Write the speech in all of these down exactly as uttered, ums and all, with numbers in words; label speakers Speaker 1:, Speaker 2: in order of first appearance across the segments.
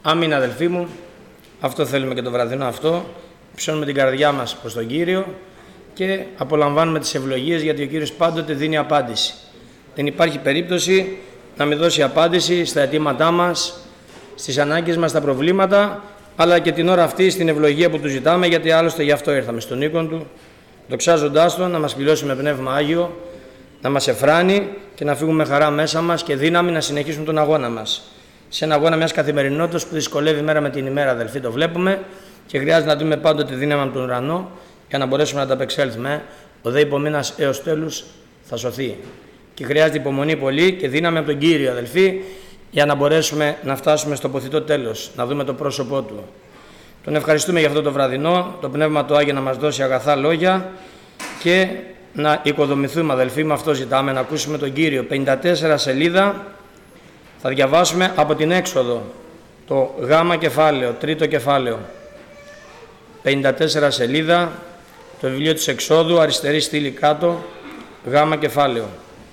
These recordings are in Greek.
Speaker 1: Αμήν, αδελφοί μου, αυτό θέλουμε και το βραδινό αυτό. Ψώνουμε την καρδιά μας προς τον Κύριο και απολαμβάνουμε τις ευλογίες, γιατί ο Κύριος πάντοτε δίνει απάντηση. Δεν υπάρχει περίπτωση να μην δώσει απάντηση στα αιτήματά μας, στις ανάγκες μας, στα προβλήματα, αλλά και την ώρα αυτή στην ευλογία που του ζητάμε, γιατί άλλωστε γι' αυτό ήρθαμε στον οίκον του, δοξάζοντάς τον να μας πληρώσει με Πνεύμα Άγιο, να μας εφράνει και να φύγουμε χαρά μέσα μας και δύναμη να συνεχίσουμε τον αγώνα μας. Σε ένα αγώνα μιας καθημερινότητας που δυσκολεύει μέρα με την ημέρα, αδελφοί, το βλέπουμε και χρειάζεται να δούμε πάντοτε δύναμη από τον ουρανό για να μπορέσουμε να τα απεξέλθουμε. Ο δε υπομείνας έως τέλους θα σωθεί. Και χρειάζεται υπομονή πολύ και δύναμη από τον Κύριο, αδελφοί, για να μπορέσουμε να φτάσουμε στο ποθητό τέλος, να δούμε το πρόσωπό του. Τον ευχαριστούμε για αυτό το βραδινό, το Πνεύμα του Άγιο να μας δώσει αγαθά λόγια και να οικοδομηθούμε, αδελφοί, με αυτό ζητάμε, να ακούσουμε τον Κύριο. πενήντα τέσσερα σελίδα. Θα διαβάσουμε από την Έξοδο, το γάμα κεφάλαιο, τρίτο κεφάλαιο. πενήντα τέσσερα σελίδα, το βιβλίο της Εξόδου, αριστερή στήλη κάτω, γάμα κεφάλαιο.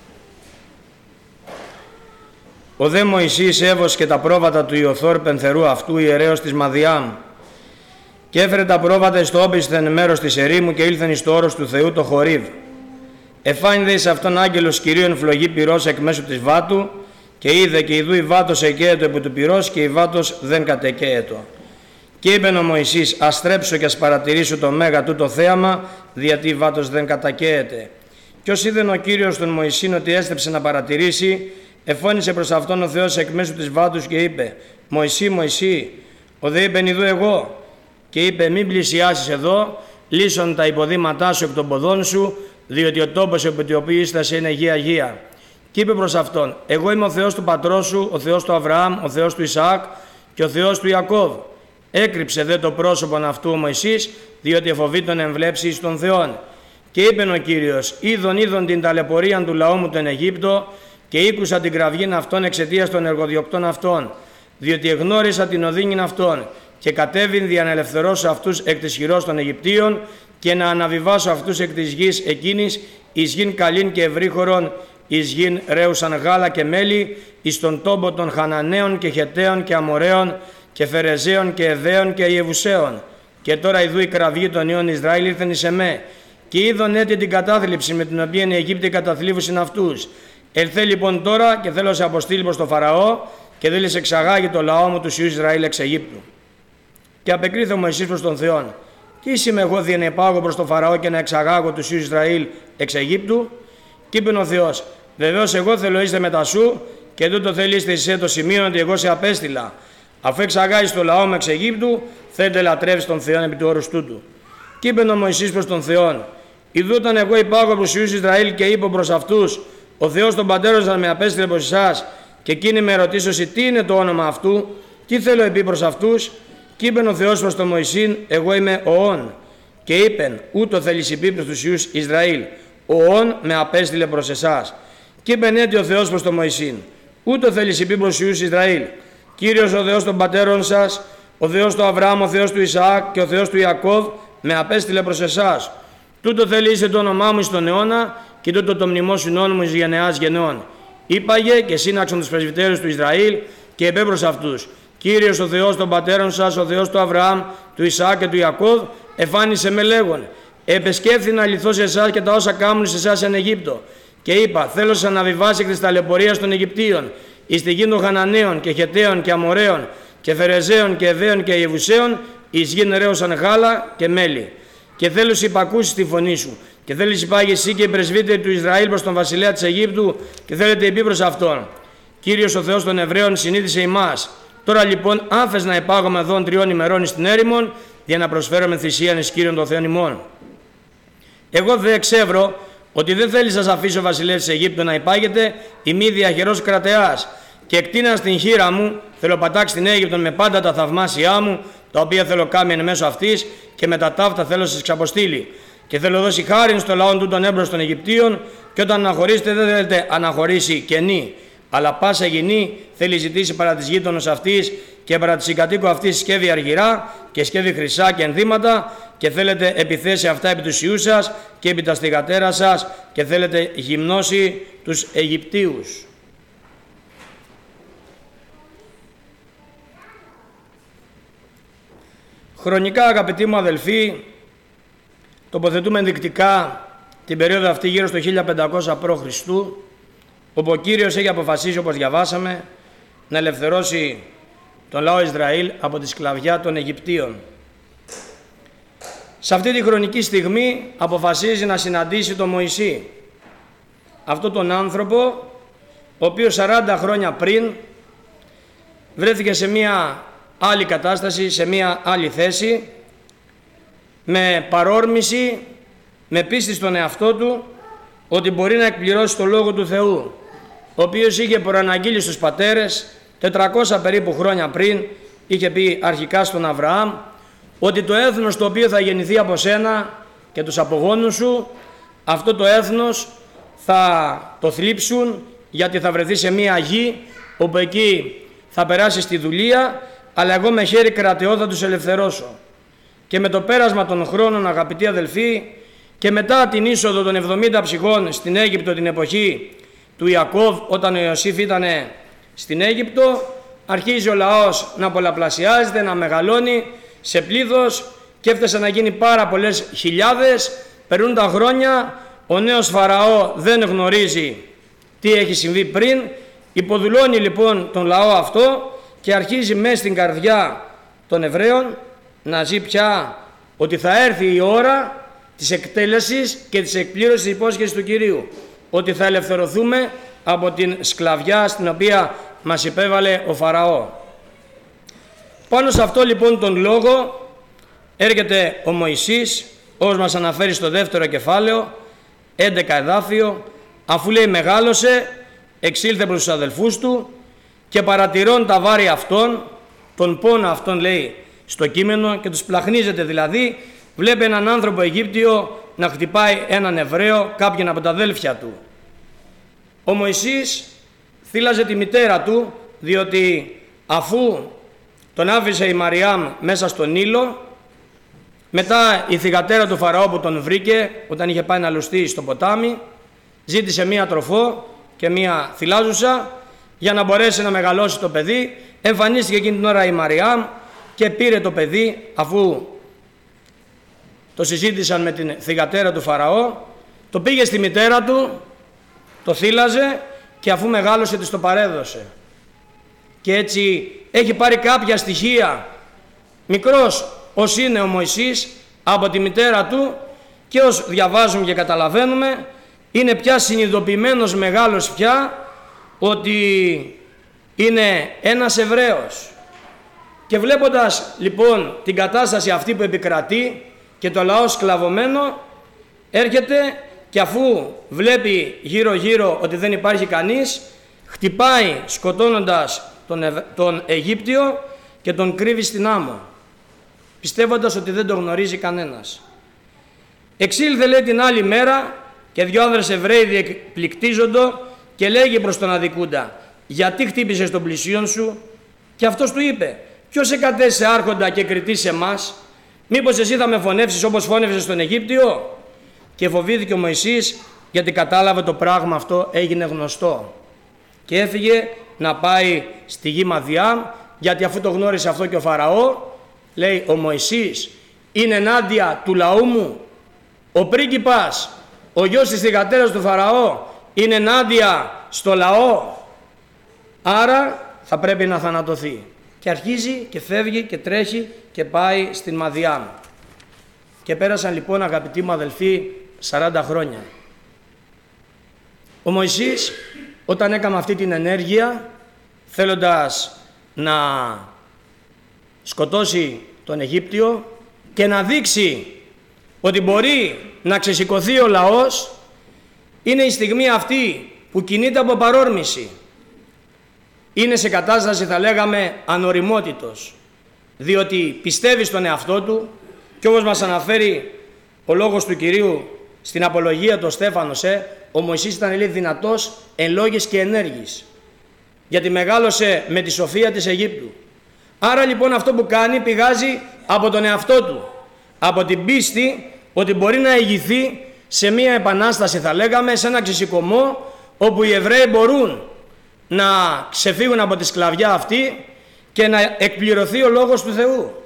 Speaker 1: Ο δε Μωυσής έβοσκε τα πρόβατα του Ιωθώρ πενθερού αυτού ιερέως της Μαδιάμ και έφερε τα πρόβατα εις το όπισθεν μέρος της ερήμου και ήλθεν εις το όρος του Θεού το Χορίβ. Εφάνη δε εις αυτόν άγγελος Κυρίων φλογή πυρός εκ μέσου της βάτου και είδε και ιδού η βάτος εκαίετο επί του πυρός και η βάτος δεν κατεκαίετο. Και είπεν ο Μωυσής, ας στρέψω και ας παρατηρήσω το μέγα τούτο θέαμα, διότι η βάτος δεν κατακαίεται. Κι ως είδεν ο Κύριος τον Μωυσήν ότι έστρεψε να παρατηρήσει, εφώνησε προς αυτόν ο Θεός εκ μέσου της βάτους και είπε, Μωυσή, Μωυσή, ο δε είπεν ιδού εγώ. Και είπε, μην πλησιάσεις εδώ, λύσον τα υποδήματά σου εκ των ποδών σου, διότι ο τόπος επί του οποίου ίστασε είναι γη αγία. Και είπε προς αυτόν, εγώ είμαι ο Θεός του πατρός σου, ο Θεός του Αβραάμ, ο Θεός του Ισαάκ και ο Θεός του Ιακώβ. Έκρυψε δε το πρόσωπον αυτού ο Μωυσής, διότι εφοβεί τον εμβλέψει εις των Θεών. Και είπεν ο Κύριος, είδον είδον την ταλαιπωρία του λαού μου τον Αιγύπτο και ήκουσα την κραυγήν αυτών εξαιτίας των εργοδιοκτών αυτών, διότι εγνώρισα την οδύνην αυτών και κατέβην δια να ελευθερώσω αυτούς εκ της χειρός των Αιγυπτίων και να αναβιβάσω αυτούς εκ της γης εκείνης εις γην καλήν και ευρύχωρον, εις γην ρέουσαν γάλα και μέλι, εις τον τόπο των Χαναναίων και Χεταίων και Αμοραίων και Φερεζαίων και Εδαίων και Ιεβουσαίων. Και τώρα ειδού η κραυγή των ιών Ισραήλ ήρθεν εις εμέ. Και είδον έτη την κατάθλιψη με την οποία οι Αιγύπτιοι καταθλίβουσιν αυτούς. Ελθέ λοιπόν τώρα και θέλω σε αποστείλει προς το Φαραώ και θέλει σε εξαγάγει το λαό μου τους ιούς Ισραήλ εξ Αιγύπτου. Και απεκρίθη ο Μωυσής προς τον Θεόν. Τι είμαι εγώ δι' να υπάγω προς το Φαραώ και να εξαγάγω τους ιούς Ισραήλ εξ Αιγύπτου. Και είπε ο Θεός, βεβαίως εγώ θέλω είστε μετά σου και τούτο θέλει είστε εσύ το σημείο ότι εγώ σε απέστειλα. Αφού εξαγάγεις το λαό μου εξ Αιγύπτου, θέλετε λατρεύεις τον Θεόν επί του όρους τούτου. Και είπε ο Μωυσής προς τον Θεόν, ιδού όταν εγώ υπάγω προς τους ιούς Ισραήλ και είπω προς αυτούς, ο Θεός των πατέρων σας με απέστειλε προς εσάς, και εκείνοι με ρωτήσωσι τι είναι το όνομα αυτού, τι θέλω επί προς αυτούς. Και είπε ο Θεός προς τον Μωυσήν, εγώ είμαι ο Ων. Και είπεν, ούτω θέλεις υπή προς τους ιούς Ισραήλ, ο Ων με απέστειλε προς εσάς. Και είπεν έτσι ο Θεός προς τον Μωυσήν, ούτω θέλεις υπή προς τους ιούς Ισραήλ, Κύριος ο Θεός των πατέρων σας, ο Θεός του Αβραάμ, ο Θεός του Ισαάκ και ο Θεός του Ιακώβ με απέστειλε προς εσάς. Τούτο θέλει είσαι το όνομά μου στον αιώνα και τούτο το μνημόσυνόν μου εις γενεάς γενεών. Είπαγε και σύναξον τους πρεσβυτέρους του Ισραήλ και είπε προς αυτούς, Κύριος ο Θεός των πατέρων σας, ο Θεός του Αβραάμ, του Ισαάκ και του Ιακώβ, εφάνισε με λέγον, επεσκέφθη να λυθώ σε εσάς και τα όσα κάμουν σε εσάς εν Αιγύπτο. Και είπα, θέλω σε αναβιβάσει εκ της ταλαιπωρίας των Αιγυπτίων, εις τη γη των Χαναναίων και Χεταίων και Αμοραίων και Φερεζαίων και Εδαίων και Ιεβουσαίων, εις γην ρέωσαν γάλα και μέλι. Και θέλω σε υπακούσεις τη φωνή σου. Και θέλεις υπάγει εσύ και οι πρεσβύτεροι του Ισραήλ προς τον βασιλέα της Αιγύπτου και θέλετε επί προς αυτόν. Κύριος ο Θεός των Εβραίων συνείδησε ημάς. Τώρα λοιπόν άφες να υπάγομαι εδώ τριών ημερών στην έρημον για να προσφέρομαι θυσίαν εις Κύριον των Θεών ημών. Εγώ δε εξεύρω ότι δεν θέλεις να σας αφήσω ο βασιλεύς της Αιγύπτου να υπάγεται η μη διαχερός κρατεάς και εκτείνα στην χείρα μου θέλω πατάξει την Αίγυπτον με πάντα τα θαυμάσια μου τα οποία θέλω κάμει εν μέσω αυτής και με τα ταύτα θέλω σε εξαποστείλει. Και θέλω δώσει χάριν στο λαό του τον έμπρος των Αιγυπτίων και όταν αναχωρήσετε δεν θέλετε αναχωρήσει κενή. Αλλά πάσα γηνή θέλει ζητήσει παρά της γείτονος αυτής και παρά της συγκατοίκου αυτής σκεύη αργυρά και σκεύη χρυσά και ενδύματα και θέλετε επιθέσει αυτά επί τους ιούς σας και επί τα στηγατέρα σας και θέλετε γυμνώσει τους Αιγυπτίους. Χρονικά, αγαπητοί μου αδελφοί, τοποθετούμε ενδεικτικά την περίοδο αυτή γύρω στο χίλια πεντακόσια π.Χ., όπου ο Κύριος έχει αποφασίσει, όπως διαβάσαμε, να ελευθερώσει τον λαό Ισραήλ από τη σκλαβιά των Αιγυπτίων. Σε αυτή τη χρονική στιγμή αποφασίζει να συναντήσει τον Μωυσή, αυτόν τον άνθρωπο, ο οποίος σαράντα χρόνια πριν βρέθηκε σε μία άλλη κατάσταση, σε μία άλλη θέση, με παρόρμηση, με πίστη στον εαυτό του ότι μπορεί να εκπληρώσει το Λόγο του Θεού, ο οποίος είχε προαναγγείλει στους πατέρες τετρακόσια περίπου χρόνια πριν, είχε πει αρχικά στον Αβραάμ ότι το έθνος το οποίο θα γεννηθεί από σένα και τους απογόνους σου, αυτό το έθνος θα το θλίψουν, γιατί θα βρεθεί σε μία γη όπου εκεί θα περάσει στη δουλεία, αλλά εγώ με χέρι κρατεό θα τους ελευθερώσω. Και με το πέρασμα των χρόνων, αγαπητοί αδελφοί, και μετά την είσοδο των εβδομήντα ψυχών στην Αίγυπτο την εποχή του Ιακώβ, όταν ο Ιωσήφ ήταν στην Αίγυπτο, αρχίζει ο λαός να πολλαπλασιάζεται, να μεγαλώνει σε πλήθος και έφτασε να γίνει πάρα πολλές χιλιάδες. Περνούν τα χρόνια, ο νέος Φαραώ δεν γνωρίζει τι έχει συμβεί πριν, υποδουλώνει λοιπόν τον λαό αυτό και αρχίζει μέσα στην καρδιά των Εβραίων να ζει πια ότι θα έρθει η ώρα της εκτέλεσης και της εκπλήρωσης της υπόσχεσης του Κυρίου, ότι θα ελευθερωθούμε από την σκλαβιά στην οποία μας υπέβαλε ο Φαραώ. Πάνω σε αυτό λοιπόν τον λόγο έρχεται ο Μωυσής, όπως μας αναφέρει στο δεύτερο κεφάλαιο, έντεκα εδάφιο, αφού λέει μεγάλωσε, εξήλθε προς τους αδελφούς του και παρατηρών τα βάρη αυτών, τον πόνο αυτών λέει στο κείμενο, και τους πλαχνίζεται, δηλαδή βλέπει έναν άνθρωπο Αιγύπτιο να χτυπάει έναν Εβραίο, κάποιον από τα αδέλφια του. Ο Μωυσής θύλαζε τη μητέρα του, διότι αφού τον άφησε η Μαριάμ μέσα στον Νείλο, μετά η θυγατέρα του Φαραώ που τον βρήκε όταν είχε πάει να λουστεί στο ποτάμι, ζήτησε μία τροφό και μία θυλάζουσα για να μπορέσει να μεγαλώσει το παιδί. Εμφανίστηκε εκείνη την ώρα η Μαριάμ και πήρε το παιδί, αφού το συζήτησαν με την θυγατέρα του Φαραώ, το πήγε στη μητέρα του, το θύλαζε και αφού μεγάλωσε της το παρέδωσε. Και έτσι έχει πάρει κάποια στοιχεία, μικρός ως είναι ο Μωυσής, από τη μητέρα του, και ως διαβάζουμε και καταλαβαίνουμε είναι πια συνειδητοποιημένος μεγάλος πια ότι είναι ένας Εβραίος. Και βλέποντας λοιπόν την κατάσταση αυτή που επικρατεί και το λαό σκλαβωμένο, έρχεται και αφού βλέπει γύρω γύρω ότι δεν υπάρχει κανείς, χτυπάει σκοτώνοντας τον, Ευ... τον Αιγύπτιο και τον κρύβει στην άμμο, πιστεύοντας ότι δεν το γνωρίζει κανένας. Εξήλθε λέει την άλλη μέρα και δυο άνδρες Εβραίοι διεκπληκτίζοντο και λέγει προς τον αδικούντα, γιατί χτύπησες τον πλησίον σου? Και αυτός του είπε, ποιος εκατέστησε άρχοντα και κριτή σε εμάς? Μήπως εσύ θα με φωνεύσεις όπως φώνευσες στον Αιγύπτιο? Και φοβήθηκε ο Μωυσής, γιατί κατάλαβε το πράγμα αυτό έγινε γνωστό και έφυγε να πάει στη γη Μαδιάμ, γιατί αφού το γνώρισε αυτό και ο Φαραώ, λέει ο Μωυσής είναι ενάντια του λαού μου, ο πρίγκιπας, ο γιος της θυγατέρας του Φαραώ είναι ενάντια στο λαό, άρα θα πρέπει να θανατωθεί. Και αρχίζει και φεύγει και τρέχει και πάει στην Μαδιάμ. Και πέρασαν λοιπόν, αγαπητοί μου αδελφοί, σαράντα χρόνια. Ο Μωυσής όταν έκαμε αυτή την ενέργεια, θέλοντας να σκοτώσει τον Αιγύπτιο και να δείξει ότι μπορεί να ξεσηκωθεί ο λαός, είναι η στιγμή αυτή που κινείται από παρόρμηση. Είναι σε κατάσταση, θα λέγαμε, ανοριμότητος, διότι πιστεύει στον εαυτό του και όπως μας αναφέρει ο λόγος του Κυρίου στην απολογία του Στέφανος, ε, ο Μωυσής ήταν λέει, δυνατός εν λόγης και ενέργης, γιατί μεγάλωσε με τη σοφία της Αιγύπτου. Άρα λοιπόν αυτό που κάνει πηγάζει από τον εαυτό του, από την πίστη ότι μπορεί να ηγηθεί σε μια επανάσταση, θα λέγαμε, σε ένα ξεσηκωμό όπου οι Εβραίοι μπορούν να ξεφύγουν από τη σκλαβιά αυτή και να εκπληρωθεί ο λόγος του Θεού.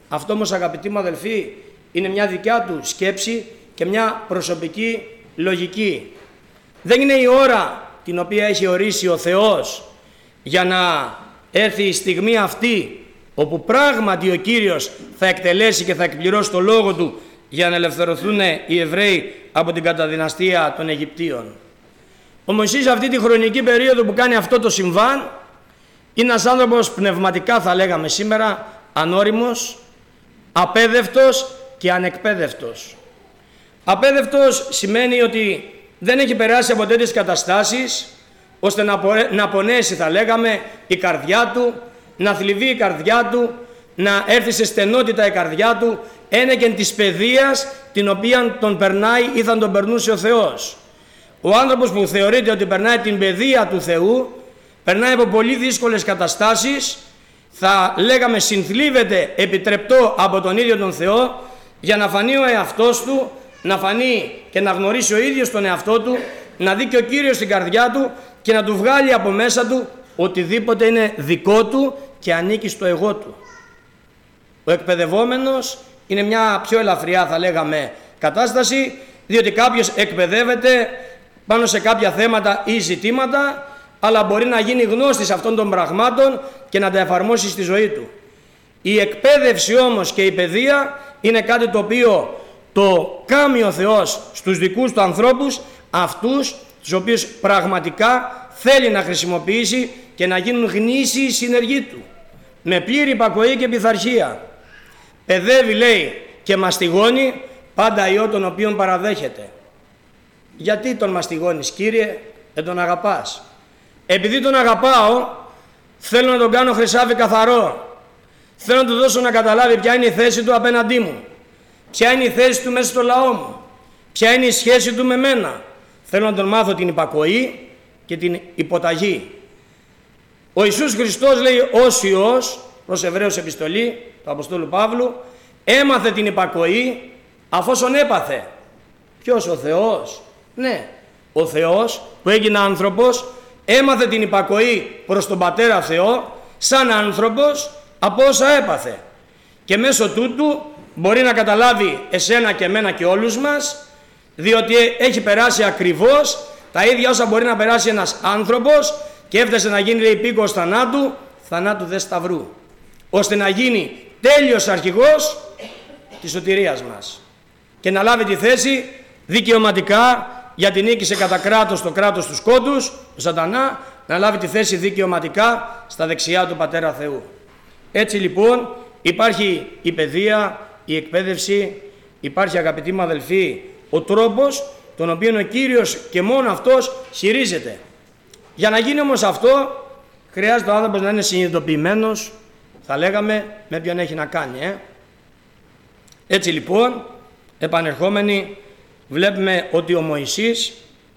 Speaker 1: Αυτό όμως, αγαπητοί μου αδελφοί, είναι μια δικιά του σκέψη και μια προσωπική λογική. Δεν είναι η ώρα την οποία έχει ορίσει ο Θεός για να έρθει η στιγμή αυτή όπου πράγματι ο Κύριος θα εκτελέσει και θα εκπληρώσει το λόγο του για να ελευθερωθούν οι Εβραίοι από την καταδυναστία των Αιγυπτίων. Ο Μωυσής αυτή τη χρονική περίοδο που κάνει αυτό το συμβάν είναι ένας άνθρωπος πνευματικά, θα λέγαμε σήμερα, ανώριμος, απέδευτος και ανεκπαίδευτος. Απέδευτος σημαίνει ότι δεν έχει περάσει από τέτοιες καταστάσεις ώστε να, πορε... να πονέσει, θα λέγαμε, η καρδιά του, να θλιβεί η καρδιά του, να έρθει σε στενότητα η καρδιά του ένεκεν της παιδείας την οποία τον περνάει ή θα τον περνούσε ο Θεός. Ο άνθρωπος που θεωρείται ότι περνάει την παιδεία του Θεού, περνάει από πολύ δύσκολες καταστάσεις, θα λέγαμε συνθλίβεται επιτρεπτό από τον ίδιο τον Θεό για να φανεί ο εαυτός του, να φανεί και να γνωρίσει ο ίδιος τον εαυτό του, να δει και ο Κύριος στην καρδιά του και να του βγάλει από μέσα του οτιδήποτε είναι δικό του και ανήκει στο εγώ του. Ο εκπαιδευόμενος είναι μια πιο ελαφριά, θα λέγαμε, κατάσταση, διότι κάποιος εκπαιδεύεται πάνω σε κάποια θέματα ή ζητήματα, αλλά μπορεί να γίνει γνώστης αυτών των πραγμάτων και να τα εφαρμόσει στη ζωή του. Η εκπαίδευση όμως και η παιδεία είναι κάτι το οποίο το κάνει ο Θεός στους δικούς του ανθρώπους, αυτούς τους οποίους πραγματικά θέλει να χρησιμοποιήσει και να γίνουν γνήσιοι συνεργοί του, με πλήρη υπακοή και πειθαρχία. Παιδεύει, λέει, και μαστιγώνει πάντα ιό τον οποίον παραδέχεται. Γιατί τον μαστιγώνεις, Κύριε? Δεν τον αγαπάς. Επειδή τον αγαπάω, θέλω να τον κάνω χρυσάβι καθαρό. Θέλω να του δώσω να καταλάβει ποια είναι η θέση του απέναντί μου, ποια είναι η θέση του μέσα στο λαό μου, ποια είναι η σχέση του με μένα. Θέλω να τον μάθω την υπακοή και την υποταγή. Ο Ιησούς Χριστός, λέει, ως Υιός, προς Εβραίους επιστολή του Αποστόλου Παύλου, έμαθε την υπακοή αφόσον έπαθε. Ποιος? Ο Θεός. Ναι, ο Θεός που έγινε άνθρωπος έμαθε την υπακοή προς τον Πατέρα Θεό σαν άνθρωπος από όσα έπαθε. Και μέσω τούτου μπορεί να καταλάβει εσένα και εμένα και όλους μας, διότι έχει περάσει ακριβώς τα ίδια όσα μπορεί να περάσει ένας άνθρωπος και έφτασε να γίνει, λέει, υπήκοος θανάτου, θανάτου δε σταυρού, ώστε να γίνει τέλειος αρχηγός της σωτηρίας μας και να λάβει τη θέση δικαιωματικά, γιατί νίκησε κατά κράτος το κράτος του σκότους, ο Σατανά, να λάβει τη θέση δικαιωματικά στα δεξιά του Πατέρα Θεού. Έτσι λοιπόν υπάρχει η παιδεία, η εκπαίδευση, υπάρχει, αγαπητοί μου αδελφοί, ο τρόπος τον οποίο ο Κύριος και μόνο αυτός χειρίζεται. Για να γίνει όμως αυτό χρειάζεται ο άνθρωπος να είναι συνειδητοποιημένος, θα λέγαμε, με ποιον έχει να κάνει. Ε? Έτσι λοιπόν, επανερχόμενοι, βλέπουμε ότι ο Μωυσής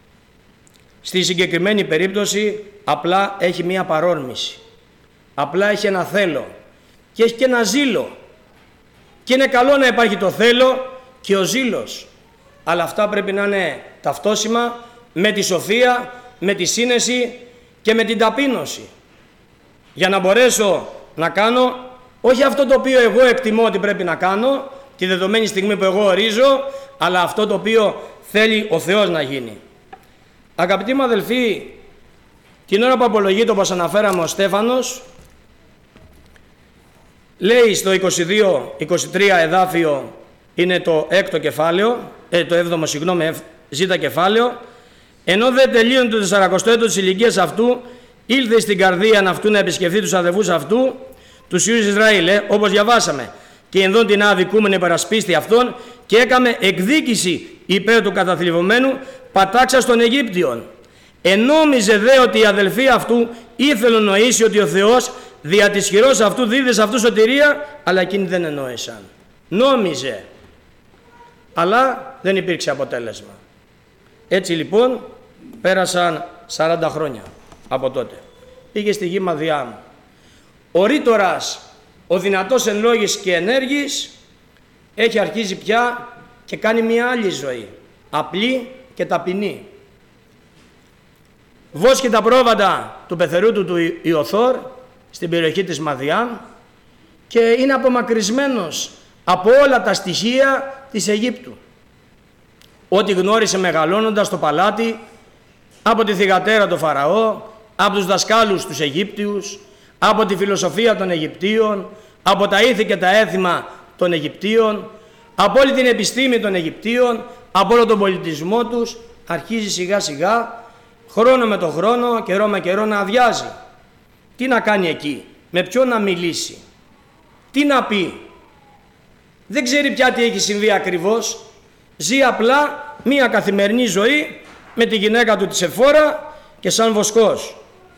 Speaker 1: στη συγκεκριμένη περίπτωση απλά έχει μία παρόρμηση. Απλά έχει ένα θέλω και έχει και ένα ζήλο. Και είναι καλό να υπάρχει το θέλω και ο ζήλος. Αλλά αυτά πρέπει να είναι ταυτόσιμα με τη σοφία, με τη σύνεση και με την ταπείνωση. Για να μπορέσω να κάνω όχι αυτό το οποίο εγώ εκτιμώ ότι πρέπει να κάνω τη δεδομένη στιγμή που εγώ ορίζω, αλλά αυτό το οποίο θέλει ο Θεός να γίνει. Αγαπητοί μου αδελφοί, την ώρα που απολογείται, όπως αναφέραμε, ο Στέφανος, λέει στο είκοσι δύο είκοσι τρία εδάφιο, είναι το έκτο κεφάλαιο, ε, το έβδομο, συγγνώμη, ζήτα κεφάλαιο, ενώ δεν τελείωνε το τεσσαρακοστό έτος της ηλικίας αυτού, ήλθε στην καρδία αυτού να επισκεφθεί τους αδελφούς αυτού, τους Υιούς Ισραήλ, ε, όπως διαβάσαμε, και ενδόν την αδικούμενη υπερασπίστη αυτών και έκαμε εκδίκηση υπέρ του καταθλιβωμένου πατάξας των Αιγύπτιων. Ενόμιζε δε ότι οι αδελφοί αυτού ήθελαν νοήσει ότι ο Θεός δια της χειρός αυτού δίδε σε αυτού σωτηρία, αλλά εκείνοι δεν εννοήσαν. Νόμιζε, αλλά δεν υπήρξε αποτέλεσμα. Έτσι λοιπόν πέρασαν σαράντα χρόνια από τότε. Πήγε στη γη Μαδιάμ. Ο ρήτορας, ο δυνατός εν λόγης και ενέργης, έχει αρχίσει πια και κάνει μια άλλη ζωή, απλή και ταπεινή. Βόσκει τα πρόβατα του πεθερού του του Ιωθόρ στην περιοχή της Μαδιάμ και είναι απομακρυσμένος από όλα τα στοιχεία της Αιγύπτου. Ό,τι γνώρισε μεγαλώνοντας στο παλάτι, από τη θυγατέρα του Φαραώ, από τους δασκάλους τους Αιγύπτιους, από τη φιλοσοφία των Αιγυπτίων, από τα ήθη και τα έθιμα των Αιγυπτίων, από όλη την επιστήμη των Αιγυπτίων, από όλο τον πολιτισμό τους, αρχίζει σιγά σιγά, χρόνο με το χρόνο, καιρό με καιρό να αδειάζει. Τι να κάνει εκεί, με ποιον να μιλήσει, τι να πει. Δεν ξέρει πια τι έχει συμβεί ακριβώς. Ζει απλά μία καθημερινή ζωή με τη γυναίκα του τη Σεφόρα και σαν βοσκός.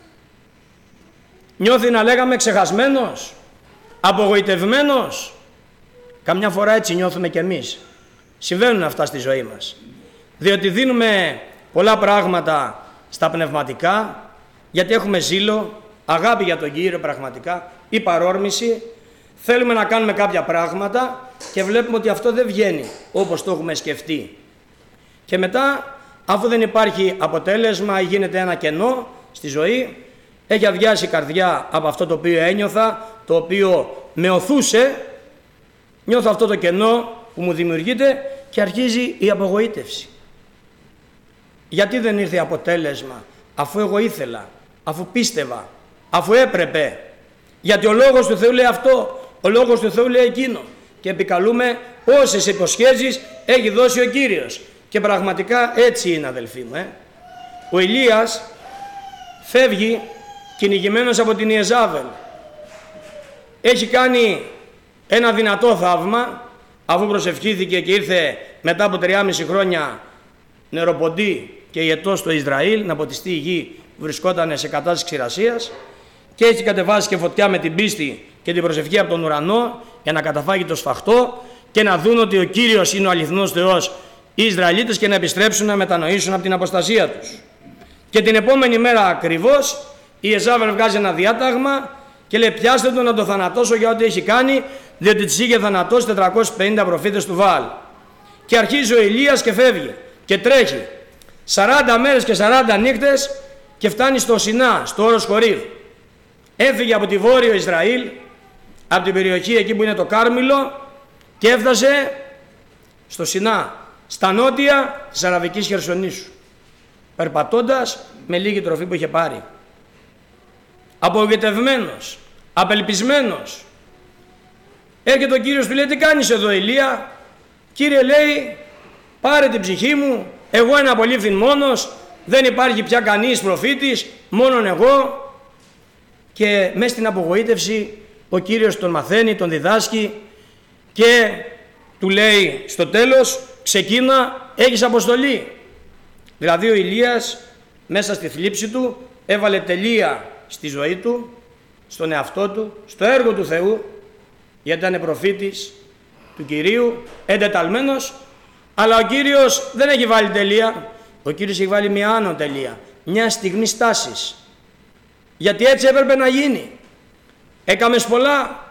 Speaker 1: Νιώθει, να λέγαμε, ξεχασμένος, απογοητευμένος. Καμιά φορά έτσι νιώθουμε κι εμείς. Συμβαίνουν αυτά στη ζωή μας. Διότι δίνουμε πολλά πράγματα στα πνευματικά, γιατί έχουμε ζήλο, αγάπη για τον Κύριο πραγματικά, ή παρόρμηση. Θέλουμε να κάνουμε κάποια πράγματα και βλέπουμε ότι αυτό δεν βγαίνει όπως το έχουμε σκεφτεί. Και μετά, αφού δεν υπάρχει αποτέλεσμα ή γίνεται ένα κενό στη ζωή, έχει αδειάσει η καρδιά από αυτό το οποίο ένιωθα, το οποίο με οθούσε, νιώθω αυτό το κενό που μου δημιουργείται και αρχίζει η απογοήτευση. Γιατί δεν ήρθε αποτέλεσμα, αφού εγώ ήθελα, αφού πίστευα, αφού έπρεπε. Γιατί ο Λόγος του Θεού λέει αυτό, ο Λόγος του Θεού λέει εκείνο. Και επικαλούμε όσες υποσχέσεις έχει δώσει ο Κύριος. Και πραγματικά έτσι είναι, αδελφοί μου. Ε. Ο Ηλίας φεύγει κυνηγημένος από την Ιεζάβελ. Έχει κάνει ένα δυνατό θαύμα, αφού προσευχήθηκε και ήρθε μετά από τριάμιση χρόνια νεροποντή και ιετός στο Ισραήλ, να ποτιστεί η γη που βρισκόταν σε κατάσταση ξηρασίας, και έχει κατεβάσει και φωτιά με την πίστη και την προσευχή από τον ουρανό για να καταφάγει το σφαχτό και να δουν ότι ο Κύριος είναι ο αληθινός Θεός οι Ισραηλίτες και να επιστρέψουν να μετανοήσουν από την αποστασία τους. Και την επόμενη μέρα ακριβώς η Ιεζάβελ βγάζει ένα διάταγμα και λέει, πιάστε τον να το θανατώσω για ό,τι έχει κάνει, διότι τις είχε θανατώσει τετρακόσιους πενήντα προφήτες του Βαάλ. Και αρχίζει ο Ηλίας και φεύγει και τρέχει σαράντα μέρες και σαράντα νύχτες και φτάνει στο Σινά, στο όρος Χορίβ. Έφυγε από τη Βόρειο Ισραήλ, από την περιοχή εκεί που είναι το Κάρμιλο, και έφτασε στο Σινά, στα νότια της Αραβικής Χερσονήσου, περπατώντας με λίγη τροφή που είχε πάρει. Απογοητευμένος, απελπισμένος. Έρχεται ο Κύριος, του λέει, τι κάνεις εδώ, Ηλία? Κύριε, λέει, πάρε την ψυχή μου, εγώ ένα απολύφθην μόνος, δεν υπάρχει πια κανείς προφήτης, μόνον εγώ. Και μέσα στην απογοήτευση ο Κύριος τον μαθαίνει, τον διδάσκει και του λέει στο τέλος, ξεκίνα, έχεις αποστολή. Δηλαδή ο Ηλίας μέσα στη θλίψη του έβαλε τελεία στη ζωή του, στον εαυτό του, στο έργο του Θεού, γιατί ήταν προφήτης του Κυρίου, εντεταλμένος, αλλά ο Κύριος δεν έχει βάλει τελεία, ο Κύριος έχει βάλει μια άνω τελεία, μια στιγμή στάσης. Γιατί έτσι έπρεπε να γίνει. Έκαμες πολλά,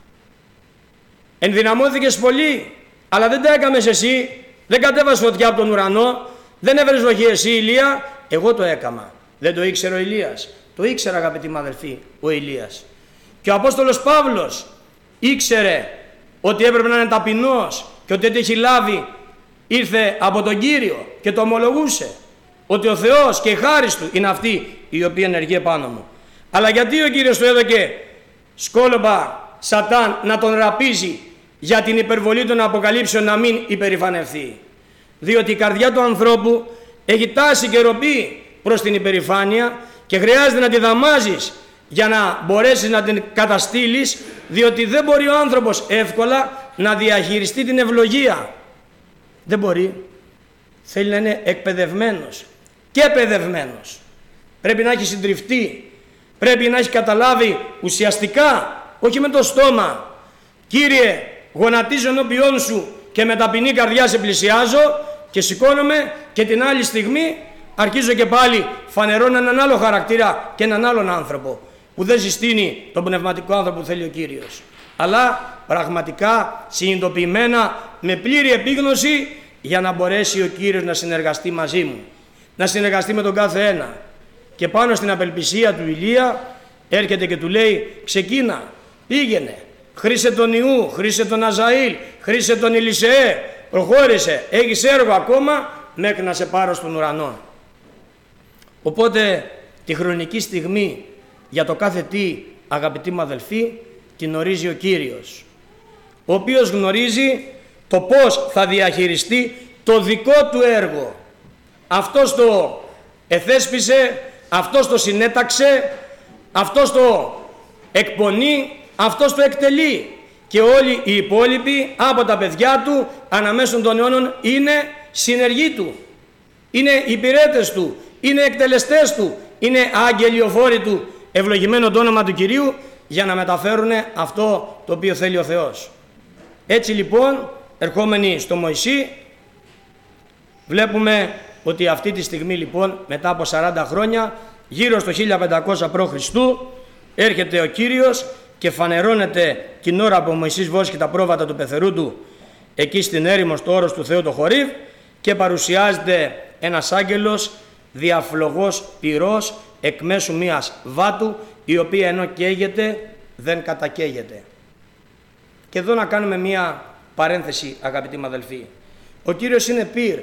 Speaker 1: ενδυναμώθηκες πολύ, αλλά δεν τα έκαμες εσύ, δεν κατέβασες φωτιά από τον ουρανό, δεν έβρες βροχή εσύ, Ηλία, εγώ το έκαμα. Δεν το ήξερε ο Ηλίας? Το ήξερε, αγαπητοί μου αδελφοί, ο Ηλίας. Και ο Απόστολος Παύλος ήξερε ότι έπρεπε να είναι ταπεινός και ότι ό,τι έχει λάβει ήρθε από τον Κύριο και το ομολογούσε, ότι ο Θεός και η χάρις του είναι αυτή η οποία ενεργεί επάνω μου. Αλλά γιατί ο Κύριος του έδωκε σκόλοπα Σατάν να τον ραπίζει για την υπερβολή των αποκαλύψεων, να μην υπερηφανευθεί? Διότι η καρδιά του ανθρώπου έχει τάση και ροπή προς την υπερηφάνεια και χρειάζεται να τη δαμάζεις για να μπορέσεις να την καταστήλεις, διότι δεν μπορεί ο άνθρωπος εύκολα να διαχειριστεί την ευλογία. Δεν μπορεί. Θέλει να είναι εκπαιδευμένος και παιδευμένος. Πρέπει να έχει συντριφτεί. Πρέπει να έχει καταλάβει ουσιαστικά, όχι με το στόμα, Κύριε, γονατίζω ενώπιόν σου και με ταπεινή καρδιά σε πλησιάζω και σηκώνομαι, και την άλλη στιγμή αρχίζω και πάλι φανερώνω έναν άλλο χαρακτήρα και έναν άλλον άνθρωπο που δεν συστήνει τον πνευματικό άνθρωπο που θέλει ο Κύριος, αλλά πραγματικά συνειδητοποιημένα με πλήρη επίγνωση, για να μπορέσει ο Κύριος να συνεργαστεί μαζί μου, να συνεργαστεί με τον κάθε ένα. Και πάνω στην απελπισία του Ηλία έρχεται και του λέει, ξεκίνα, πήγαινε, χρήσε τον Ιού, χρήσε τον Αζαήλ, χρήσε τον Ηλισεέ, προχώρησε, έχεις έργο ακόμα μέχρι να σε πάρω στον ουρανό. Οπότε τη χρονική στιγμή για το κάθε τι, αγαπητοί μου αδελφοί, την ορίζει ο Κύριος, ο οποίος γνωρίζει το πώς θα διαχειριστεί το δικό του έργο. Αυτός το εθέσπισε, αυτός το συνέταξε, αυτός το εκπονεί, αυτός το εκτελεί, και όλοι οι υπόλοιποι από τα παιδιά του αναμέσων των αιώνων είναι συνεργοί του, είναι υπηρέτες του, είναι εκτελεστές του, είναι αγγελιοφόροι του, ευλογημένο το όνομα του Κυρίου, για να μεταφέρουν αυτό το οποίο θέλει ο Θεός. Έτσι λοιπόν, ερχόμενοι στο Μωυσή, βλέπουμε ότι αυτή τη στιγμή λοιπόν, μετά από σαράντα χρόνια, γύρω στο χίλια πεντακόσια προ Χριστού, έρχεται ο Κύριος και φανερώνεται την ώρα που ο Μωυσής βόσκει τα πρόβατα του πεθερού του εκεί στην έρημο, στο όρος του Θεού το Χορίβ, και παρουσιάζεται ένας άγγελος διαφλογός πυρός εκ μέσου μίας βάτου, η οποία ενώ καίγεται δεν κατακαίγεται. Και εδώ να κάνουμε μία παρένθεση, αγαπητοί μου αδελφοί. Ο Κύριος είναι πυρ.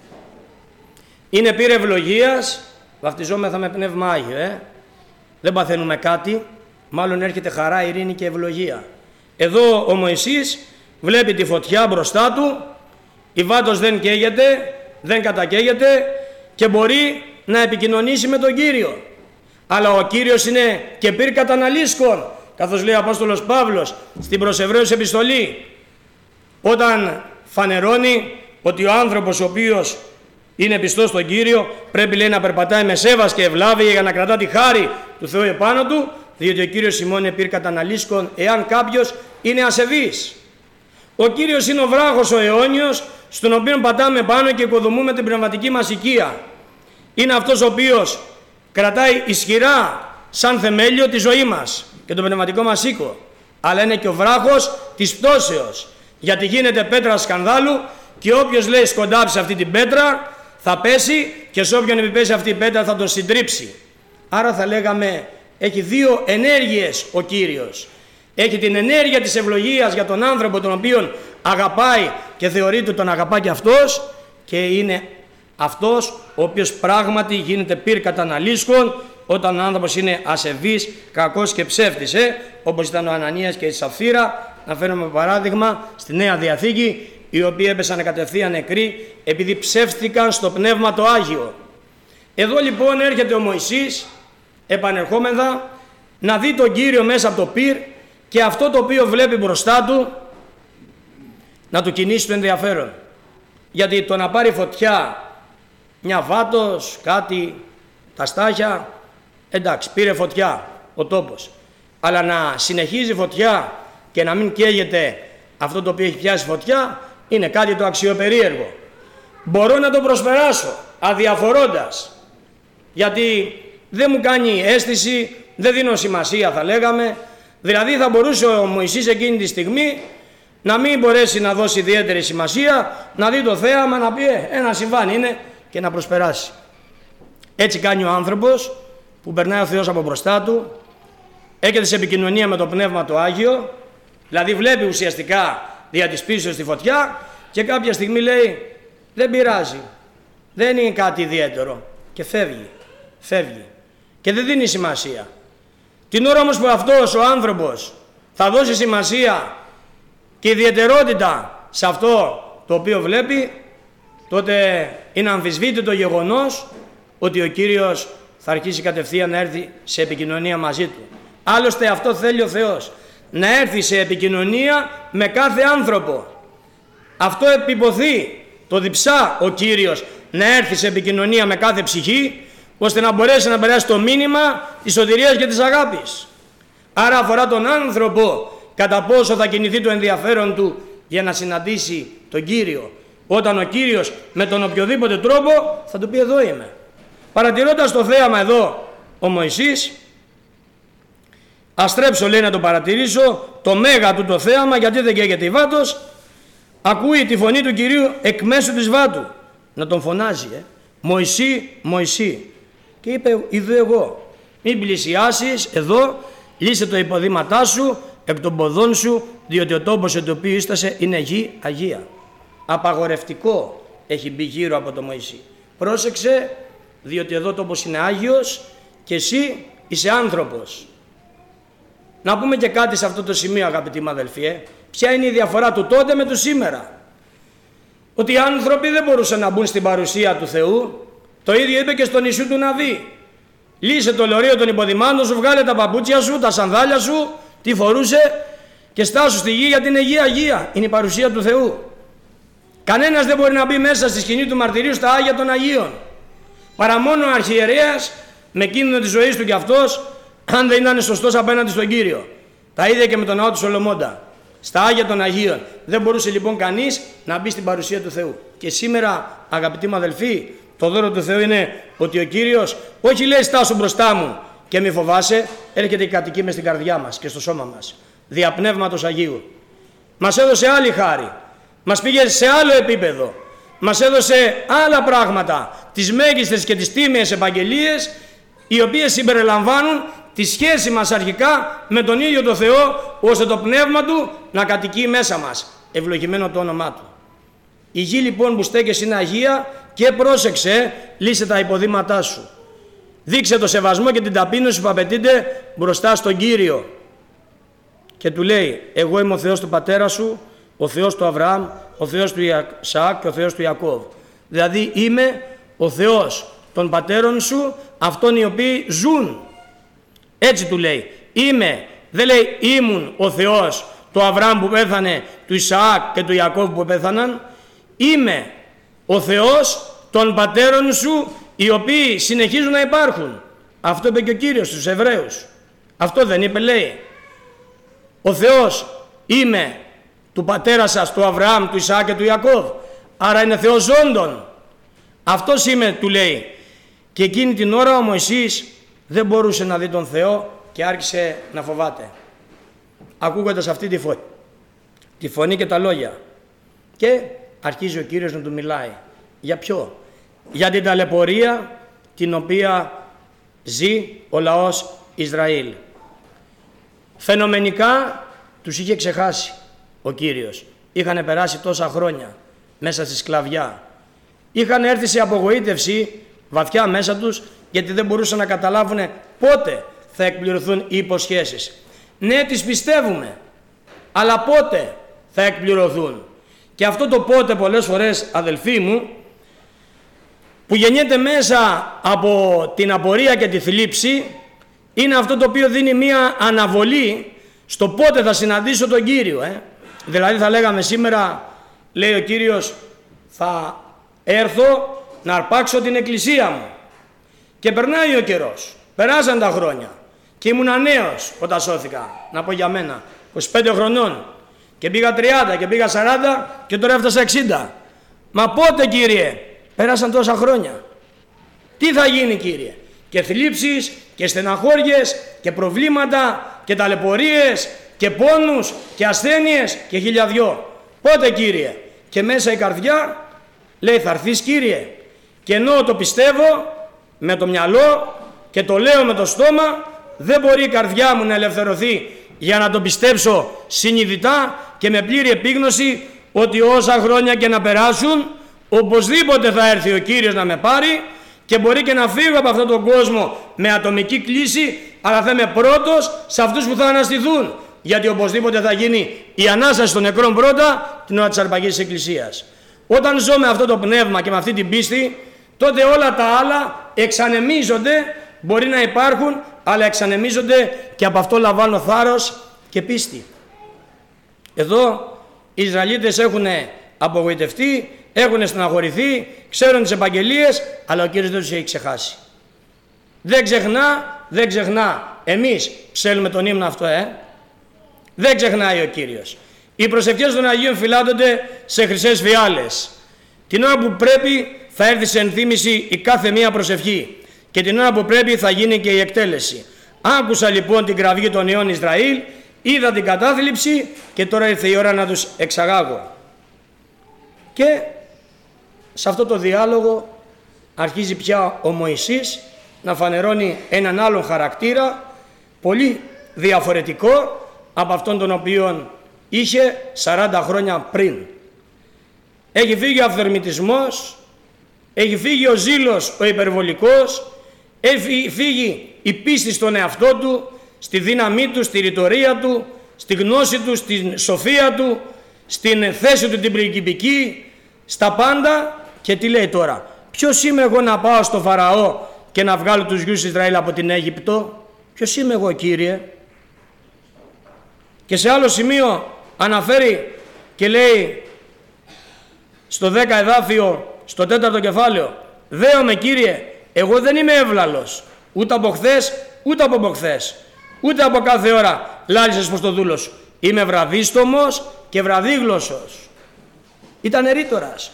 Speaker 1: Είναι πυρ ευλογίας, βαφτιζόμεθα με πνεύμα Άγιο, ε? Δεν παθαίνουμε κάτι, μάλλον έρχεται χαρά, ειρήνη και ευλογία. Εδώ ο Μωυσής βλέπει τη φωτιά μπροστά του, η βάτος δεν καίγεται, δεν κατακαίγεται και μπορεί να επικοινωνήσει με τον Κύριο. Αλλά ο Κύριος είναι και πυρ καταναλύσκων, καθώς λέει ο Απόστολος Παύλος στην προς Εβραίους επιστολή, όταν φανερώνει ότι ο άνθρωπος ο οποίος είναι πιστός στον Κύριο πρέπει, λέει, να περπατάει με σέβας και ευλάβεια για να κρατά τη χάρη του Θεού επάνω του, διότι ο Κύριος ημών είναι πυρ καταναλύσκων εάν κάποιος είναι ασεβής. Ο Κύριος είναι ο βράχος ο αιώνιος, στον οποίο πατάμε πάνω και οικοδομούμε την πνευματική μας οικία. Είναι αυτός ο οποίος κρατάει ισχυρά σαν θεμέλιο τη ζωή μας και το πνευματικό μας οίκο, αλλά είναι και ο βράχος της πτώσεως, γιατί γίνεται πέτρα σκανδάλου και όποιος, λέει, σκοντάψει αυτή την πέτρα θα πέσει, και σε όποιον επιπέσει αυτή η πέτρα θα τον συντρίψει. Άρα θα λέγαμε έχει δύο ενέργειες ο Κύριος. Έχει την ενέργεια της ευλογίας για τον άνθρωπο τον οποίον αγαπάει και θεωρείται ότι τον αγαπά και αυτός, και είναι αυτός ο οποίος πράγματι γίνεται πυρ καταναλύσκων όταν ο άνθρωπος είναι ασεβής, κακός και ψεύτης, ε? όπως ήταν ο Ανανίας και η Σαφίρα, να φέρουμε παράδειγμα στη Νέα Διαθήκη, οι οποίοι έπεσαν κατευθείαν νεκροί επειδή ψεύτηκαν στο Πνεύμα το Άγιο. Εδώ λοιπόν έρχεται ο Μωυσής επανερχόμενα να δει τον Κύριο μέσα από το πυρ, και αυτό το οποίο βλέπει μπροστά του να του κινήσει το ενδιαφέρον. Γιατί το να πάρει φωτιά μια βάτος, κάτι, τα στάχια, εντάξει, πήρε φωτιά ο τόπος, αλλά να συνεχίζει φωτιά και να μην καίγεται αυτό το οποίο έχει πιάσει φωτιά, είναι κάτι το αξιοπερίεργο. Μπορώ να το προσπεράσω αδιαφορώντας, γιατί δεν μου κάνει αίσθηση, δεν δίνω σημασία θα λέγαμε. Δηλαδή θα μπορούσε ο Μωυσής εκείνη τη στιγμή να μην μπορέσει να δώσει ιδιαίτερη σημασία, να δει το θέαμα, να πει ε, ένα συμβάν είναι, και να προσπεράσει. Έτσι κάνει ο άνθρωπος που περνάει ο Θεός από μπροστά του, έρχεται σε επικοινωνία με το Πνεύμα το Άγιο, δηλαδή βλέπει ουσιαστικά δια της πίσεως τη φωτιά, και κάποια στιγμή λέει δεν πειράζει, δεν είναι κάτι ιδιαίτερο, και φεύγει, φεύγει και δεν δίνει σημασία. Την ώρα όμως που αυτός ο άνθρωπος θα δώσει σημασία και ιδιαιτερότητα σε αυτό το οποίο βλέπει, τότε είναι αμφισβήτητο γεγονός ότι ο Κύριος θα αρχίσει κατευθείαν να έρθει σε επικοινωνία μαζί του. Άλλωστε αυτό θέλει ο Θεός, να έρθει σε επικοινωνία με κάθε άνθρωπο. Αυτό επιποθεί το διψά ο Κύριος, να έρθει σε επικοινωνία με κάθε ψυχή, ώστε να μπορέσει να περάσει το μήνυμα της σωτηρίας και της αγάπης. Άρα αφορά τον άνθρωπο κατά πόσο θα κινηθεί το ενδιαφέρον του για να συναντήσει τον Κύριο, όταν ο Κύριος με τον οποιοδήποτε τρόπο θα του πει εδώ είμαι. Παρατηρώντας το θέαμα εδώ ο Μωυσής, αστρέψω, λέει, να το παρατηρήσω το μέγα του το θέαμα, γιατί δεν καίγεται η βάτος, ακούει τη φωνή του Κυρίου εκ μέσου της βάτου να τον φωνάζει, ε. Μωυσή, Μωυσή. Και είπε, είδω εγώ, μην πλησιάσεις εδώ, λύσε το υποδήματά σου, εκ των ποδών σου, διότι ο τόπος εν το οποίο ίστασε είναι γη Αγία. Απαγορευτικό έχει μπει γύρω από το Μωυσή. Πρόσεξε, διότι εδώ τόπος είναι Άγιος και εσύ είσαι άνθρωπος. Να πούμε και κάτι σε αυτό το σημείο, αγαπητοί μου αδελφοί, ε. Ποια είναι η διαφορά του τότε με του σήμερα? Ότι οι άνθρωποι δεν μπορούσαν να μπουν στην παρουσία του Θεού. Το ίδιο είπε και στον Ιησού του Ναβί. Λύσε το λωρίο των υποδημάτων σου, βγάλε τα παπούτσια σου, τα σανδάλια σου, τι φορούσε, και στάσου στη γη, γιατί είναι γη Αγία. Είναι η παρουσία του Θεού. Κανένας δεν μπορεί να μπει μέσα στη σκηνή του μαρτυρίου στα Άγια των Αγίων, παρά μόνο ο αρχιερέας, με κίνδυνο της ζωής του κι αυτός, αν δεν ήταν σωστός απέναντι στον Κύριο. Τα ίδια και με τον ναό του Σολομώντα. Στα Άγια των Αγίων δεν μπορούσε λοιπόν κανείς να μπει στην παρουσία του Θεού. Και σήμερα, αγαπητοί μου αδελφοί, το δώρο του Θεού είναι ότι ο Κύριος όχι λέει στάσου μπροστά μου και μη φοβάσαι, έρχεται και κατοικεί μες στην καρδιά μας και στο σώμα μας. Δια Πνεύματος Αγίου. Μας έδωσε άλλη χάρη. Μας πήγε σε άλλο επίπεδο. Μας έδωσε άλλα πράγματα. Τις μέγιστες και τις τίμιες επαγγελίες, οι οποίες συμπεριλαμβάνουν τη σχέση μας αρχικά με τον ίδιο το Θεό, ώστε το Πνεύμα Του να κατοικεί μέσα μας. Ευλογημένο το όνομά Του. Η γη λοιπόν που στέκεσαι είναι Αγία, και πρόσεξε, λύσε τα υποδήματά σου. Δείξε το σεβασμό και την ταπείνωση που απαιτείται μπροστά στον Κύριο. Και του λέει, εγώ είμαι ο Θεός του πατέρα σου, ο Θεός του Αβραάμ, ο Θεός του Ισαάκ και ο Θεός του Ιακώβ. Δηλαδή είμαι ο Θεός των πατέρων σου, αυτών οι οποίοι ζουν. Έτσι του λέει. Είμαι, δεν λέει ήμουν ο Θεός του Αβραάμ που πέθανε, του Ισαάκ και του Ιακώβ που πέθαναν. Είμαι ο Θεός των πατέρων σου, οι οποίοι συνεχίζουν να υπάρχουν. Αυτό είπε και ο Κύριος στους Εβραίους. Αυτό δεν είπε, λέει? Ο Θεός είμαι του πατέρα σας, του Αβραάμ, του Ισαάκ και του Ιακώβ. Άρα είναι Θεός ζώντων. Αυτός είμαι, του λέει. Και εκείνη την ώρα ο Μωυσής δεν μπορούσε να δει τον Θεό και άρχισε να φοβάται, ακούγοντας αυτή τη φωνή, τη φωνή και τα λόγια. Και αρχίζει ο Κύριος να του μιλάει. Για ποιο? Για την ταλαιπωρία την οποία ζει ο λαός Ισραήλ. Φαινομενικά τους είχε ξεχάσει ο Κύριος. Είχαν περάσει τόσα χρόνια μέσα στη σκλαβιά. Είχαν έρθει σε απογοήτευση βαθιά μέσα τους, γιατί δεν μπορούσαν να καταλάβουν πότε θα εκπληρωθούν οι υποσχέσεις. Ναι, τις πιστεύουμε, αλλά πότε θα εκπληρωθούν? Και αυτό το πότε πολλές φορές, αδελφοί μου, που γεννιέται μέσα από την απορία και τη θλίψη, είναι αυτό το οποίο δίνει μία αναβολή στο πότε θα συναντήσω τον Κύριο. Ε? Δηλαδή θα λέγαμε σήμερα, λέει ο Κύριος, θα έρθω να αρπάξω την εκκλησία μου. Και περνάει ο καιρός, περάσαν τα χρόνια και ήμουνα νέος όταν σώθηκα, να πω για μένα, είκοσι πέντε χρονών, και πήγα τριάντα και πήγα σαράντα και τώρα έφτασα εξήντα. Μα πότε, Κύριε? Πέρασαν τόσα χρόνια. Τι θα γίνει, Κύριε? Και θλίψεις και στεναχώριες και προβλήματα και ταλαιπωρίες και πόνους και ασθένειες και χιλιαδιό. Πότε, Κύριε? Και μέσα η καρδιά λέει, θα έρθεις, Κύριε? Και ενώ το πιστεύω με το μυαλό και το λέω με το στόμα, δεν μπορεί η καρδιά μου να ελευθερωθεί για να το πιστέψω συνειδητά και με πλήρη επίγνωση ότι όσα χρόνια και να περάσουν, οπωσδήποτε θα έρθει ο Κύριος να με πάρει, και μπορεί και να φύγω από αυτόν τον κόσμο με ατομική κλίση, αλλά θα είμαι πρώτος σε αυτούς που θα αναστηθούν, γιατί οπωσδήποτε θα γίνει η Ανάσταση των νεκρών πρώτα την ώρα της αρπαγής της Εκκλησίας. Όταν ζω με αυτό το πνεύμα και με αυτή την πίστη, τότε όλα τα άλλα εξανεμίζονται, μπορεί να υπάρχουν, αλλά εξανεμίζονται και από αυτό λαμβάνω θάρρος και πίστη. Εδώ οι Ισραηλίτες έχουν απογοητευτεί, έχουν στεναχωρηθεί, ξέρουν τις επαγγελίες, αλλά ο Κύριος δεν τους έχει ξεχάσει. Δεν ξεχνά, δεν ξεχνά. Εμείς ψέλουμε τον ύμνο αυτό, ε. Δεν ξεχνάει ο Κύριος. Οι προσευχές των Αγίων φυλάττονται σε χρυσές φιάλες. Την ώρα που πρέπει θα έρθει σε ενθύμηση η κάθε μία προσευχή, και την ώρα που πρέπει θα γίνει και η εκτέλεση. Άκουσα λοιπόν την κραυγή των ιών Ισραήλ, είδα την κατάθλιψη, και τώρα ήρθε η ώρα να τους εξαγάγω. Και σε αυτό το διάλογο αρχίζει πια ο Μωυσής να φανερώνει έναν άλλον χαρακτήρα, πολύ διαφορετικό από αυτόν τον οποίο είχε σαράντα χρόνια πριν. Έχει φύγει ο αυθορμητισμός, έχει φύγει ο ζήλος ο υπερβολικός, έχει φύγει η πίστη στον εαυτό του, στη δύναμή του, στη ρητορία του, στη γνώση του, στην σοφία του, στην θέση του την πριγκιπική, στα πάντα. Και τι λέει τώρα? Ποιος είμαι εγώ να πάω στο Φαραώ και να βγάλω τους γιους Ισραήλ από την Αίγυπτο? Ποιος είμαι εγώ, Κύριε? Και σε άλλο σημείο αναφέρει και λέει στο δέκα εδάφιο, στο τέταρτο κεφάλαιο, δέομαι, Κύριε, εγώ δεν είμαι εύλαλος, ούτε από χθες, ούτε από προχθές, ούτε από κάθε ώρα λάλησες προς το δούλο σου. Είμαι βραδύστομος και βραδύγλωσσος. Ήταν ρήτορας,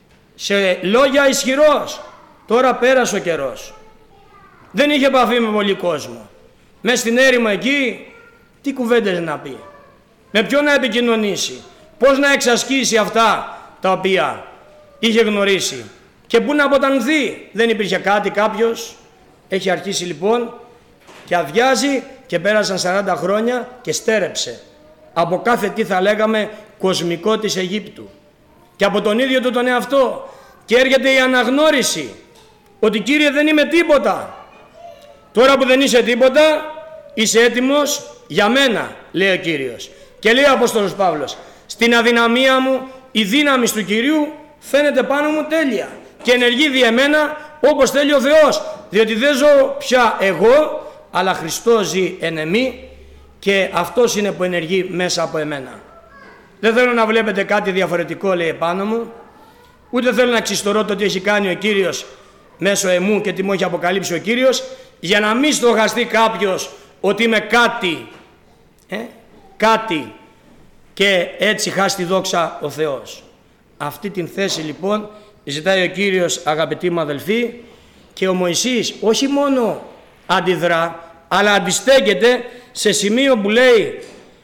Speaker 1: σε λόγια ισχυρός. Τώρα πέρασε ο καιρός, δεν είχε επαφή με πολύ κόσμο. Μες στην έρημο εκεί, τι κουβέντες να πει, με ποιον να επικοινωνήσει, πώς να εξασκήσει αυτά τα οποία είχε γνωρίσει και πού να αποτανθεί? Δεν υπήρχε κάτι, κάποιος. Έχει αρχίσει λοιπόν και αδειάζει, και πέρασαν σαράντα χρόνια και στέρεψε από κάθε τι θα λέγαμε κοσμικό της Αιγύπτου και από τον ίδιο του τον εαυτό, και έρχεται η αναγνώριση ότι, Κύριε, δεν είμαι τίποτα. Τώρα που δεν είσαι τίποτα, είσαι έτοιμος για μένα, λέει ο Κύριος. Και λέει ο Απόστολος Παύλος, στην αδυναμία μου η δύναμη του Κυρίου φαίνεται πάνω μου τέλεια και ενεργεί δι' εμένα όπως θέλει ο Θεός, διότι δεν ζω πια εγώ, αλλά Χριστός ζει εν εμή, και αυτός είναι που ενεργεί μέσα από εμένα. Δεν θέλω να βλέπετε κάτι διαφορετικό, λέει, επάνω μου, ούτε θέλω να ξυστορώ το τι έχει κάνει ο Κύριος μέσω εμού και τι μου έχει αποκαλύψει ο Κύριος, για να μην στοχαστεί κάποιος ότι είμαι κάτι, ε, κάτι, και έτσι χάσει τη δόξα ο Θεός. Αυτή την θέση λοιπόν ζητάει ο Κύριος, αγαπητοί μου αδελφοί, και ο Μωυσής όχι μόνο αντιδρά, αλλά αντιστέκεται σε σημείο που λέει,